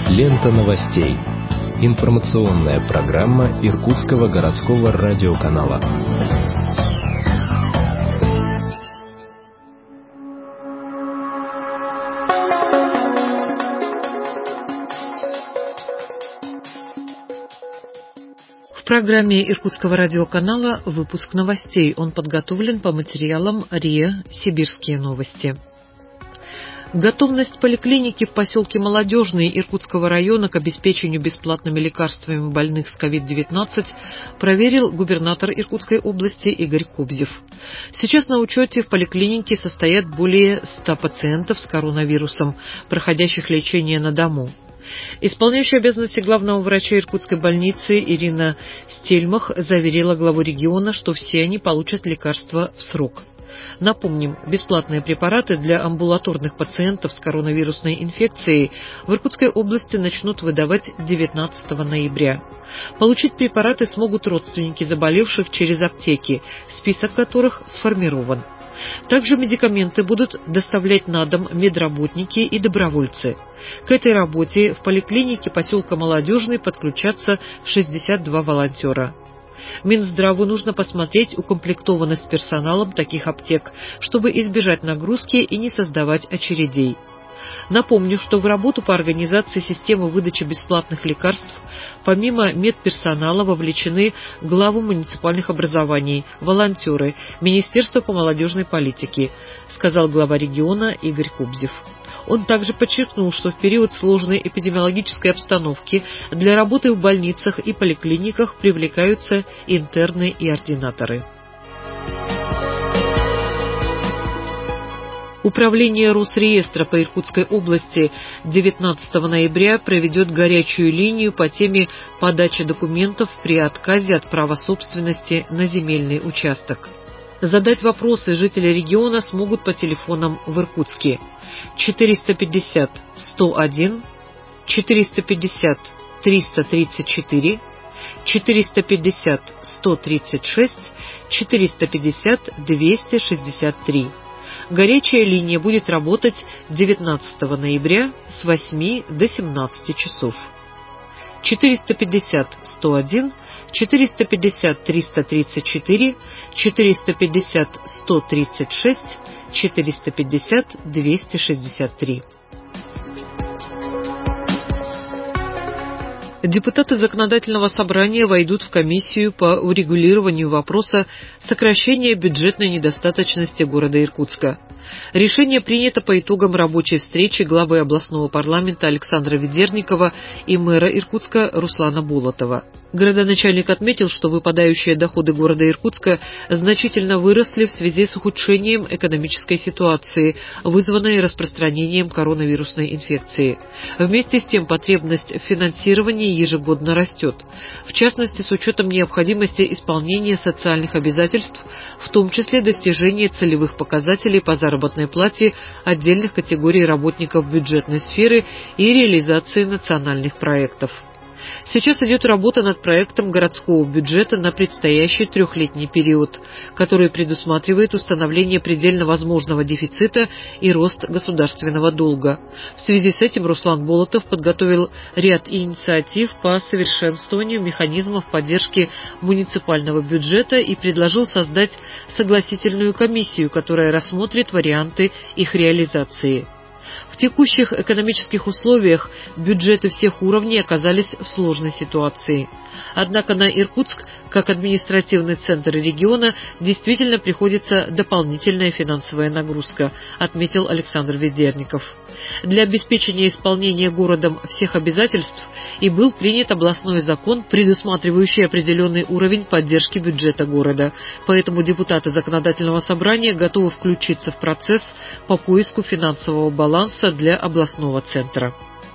Лента новостей. Информационная программа Иркутского городского радиоканала. В программе Иркутского радиоканала выпуск новостей. Он подготовлен по материалам РИА «Сибирские новости». Готовность поликлиники в поселке Молодежный Иркутского района к обеспечению бесплатными лекарствами больных с COVID-19 проверил губернатор Иркутской области Игорь Кобзев. Сейчас на учете в поликлинике состоят более 100 пациентов с коронавирусом, проходящих лечение на дому. Исполняющая обязанности главного врача Иркутской больницы Ирина Стельмах заверила главу региона, что все они получат лекарства в срок. Напомним, бесплатные препараты для амбулаторных пациентов с коронавирусной инфекцией в Иркутской области начнут выдавать 19 ноября. Получить препараты смогут родственники заболевших через аптеки, список которых сформирован. Также медикаменты будут доставлять на дом медработники и добровольцы. К этой работе в поликлинике поселка Молодежный подключатся 62 волонтера. Минздраву нужно посмотреть укомплектованность персоналом таких аптек, чтобы избежать нагрузки и не создавать очередей. Напомню, что в работу по организации системы выдачи бесплатных лекарств помимо медперсонала вовлечены главы муниципальных образований, волонтеры, Министерство по молодежной политике, сказал глава региона Игорь Кобзев. Он также подчеркнул, что в период сложной эпидемиологической обстановки для работы в больницах и поликлиниках привлекаются интерны и ординаторы. Управление Росреестра по Иркутской области 19 ноября проведет горячую линию по теме подачи документов при отказе от права собственности на земельный участок. Задать вопросы жители региона смогут по телефонам в Иркутске 450 101, 450 334, 450 136, 450 263. Горячая линия будет работать 19 ноября с 8 до 17 часов. 450 101, 450 334, 450 136, 450 263. Депутаты Законодательного собрания войдут в комиссию по урегулированию вопроса сокращения бюджетной недостаточности города Иркутска. Решение принято по итогам рабочей встречи главы областного парламента Александра Ведерникова и мэра Иркутска Руслана Болотова. Городоначальник отметил, что выпадающие доходы города Иркутска значительно выросли в связи с ухудшением экономической ситуации, вызванной распространением коронавирусной инфекции. Вместе с тем потребность в финансировании ежегодно растет, в частности с учетом необходимости исполнения социальных обязательств, в том числе достижения целевых показателей по заработной плате отдельных категорий работников бюджетной сферы и реализации национальных проектов. Сейчас идет работа над проектом городского бюджета на предстоящий трехлетний период, который предусматривает установление предельно возможного дефицита и рост государственного долга. В связи с этим Руслан Болотов подготовил ряд инициатив по совершенствованию механизмов поддержки муниципального бюджета и предложил создать согласительную комиссию, которая рассмотрит варианты их реализации. В текущих экономических условиях бюджеты всех уровней оказались в сложной ситуации. Однако на Иркутск, как административный центр региона, действительно приходится дополнительная финансовая нагрузка, отметил Александр Ведерников. Для обеспечения исполнения городом всех обязательств и был принят областной закон, предусматривающий определенный уровень поддержки бюджета города. Поэтому депутаты Законодательного собрания готовы включиться в процесс по поиску финансового баланса для областного центра.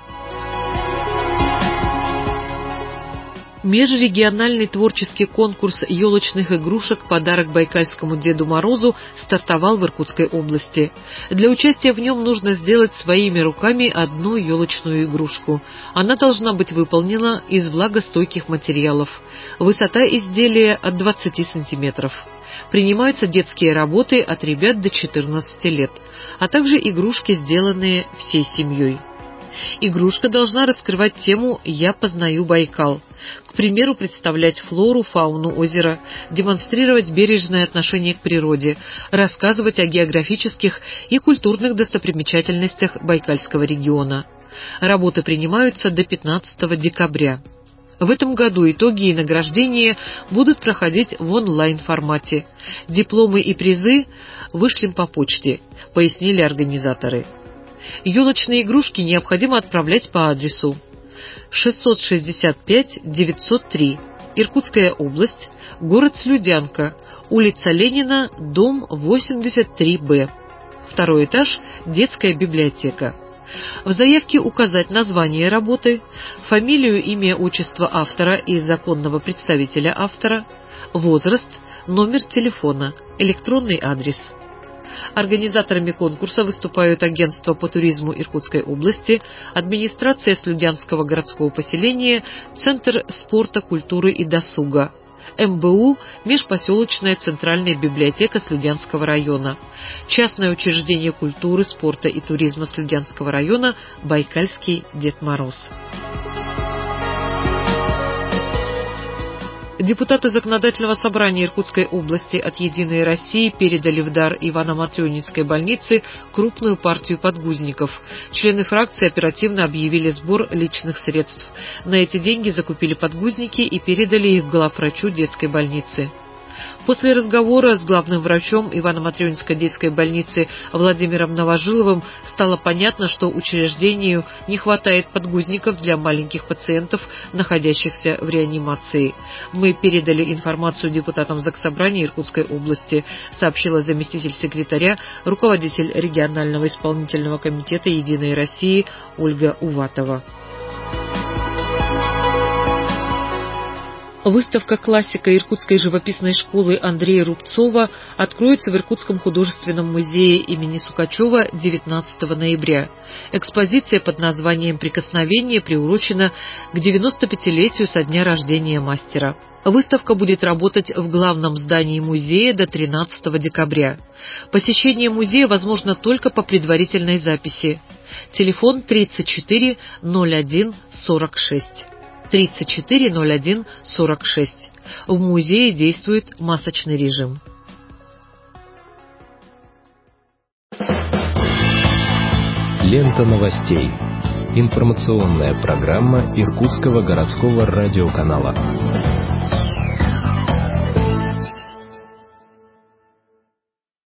Межрегиональный творческий конкурс елочных игрушек «Подарок Байкальскому Деду Морозу» стартовал в Иркутской области. Для участия в нем нужно сделать своими руками одну елочную игрушку. Она должна быть выполнена из влагостойких материалов. Высота изделия от 20 сантиметров. Принимаются детские работы от ребят до 14 лет, а также игрушки, сделанные всей семьей. Игрушка должна раскрывать тему «Я познаю Байкал». К примеру, представлять флору, фауну озера, демонстрировать бережное отношение к природе, рассказывать о географических и культурных достопримечательностях Байкальского региона. Работы принимаются до 15 декабря. В этом году итоги и награждения будут проходить в онлайн-формате. Дипломы и призы вышлем по почте, пояснили организаторы. Елочные игрушки необходимо отправлять по адресу 665-903, Иркутская область, город Слюдянка, улица Ленина, дом 83Б. Второй этаж, детская библиотека. В заявке указать название работы, фамилию, имя, отчество автора и законного представителя автора, возраст, номер телефона, электронный адрес. Организаторами конкурса выступают Агентство по туризму Иркутской области, администрация Слюдянского городского поселения, Центр спорта, культуры и досуга, МБУ, межпоселочная центральная библиотека Слюдянского района, частное учреждение культуры, спорта и туризма Слюдянского района «Байкальский Дед Мороз». Депутаты Законодательного собрания Иркутской области от «Единой России» передали в дар Ивано-Матрёнинской больнице крупную партию подгузников. Члены фракции оперативно объявили сбор личных средств. На эти деньги закупили подгузники и передали их главврачу детской больницы. После разговора с главным врачом Ивано-Матрёнинской детской больницы Владимиром Новожиловым стало понятно, что учреждению не хватает подгузников для маленьких пациентов, находящихся в реанимации. Мы передали информацию депутатам Заксобрания Иркутской области, сообщила заместитель секретаря, руководитель регионального исполнительного комитета «Единой России» Ольга Уватова. Выставка «Классика» Иркутской живописной школы Андрея Рубцова откроется в Иркутском художественном музее имени Сукачева 19 ноября. Экспозиция под названием «Прикосновение» приурочена к 95-летию со дня рождения мастера. Выставка будет работать в главном здании музея до 13 декабря. Посещение музея возможно только по предварительной записи. Телефон 34 01 46. 34 01 46. В музее действует масочный режим. Лента новостей. Информационная программа Иркутского городского радиоканала.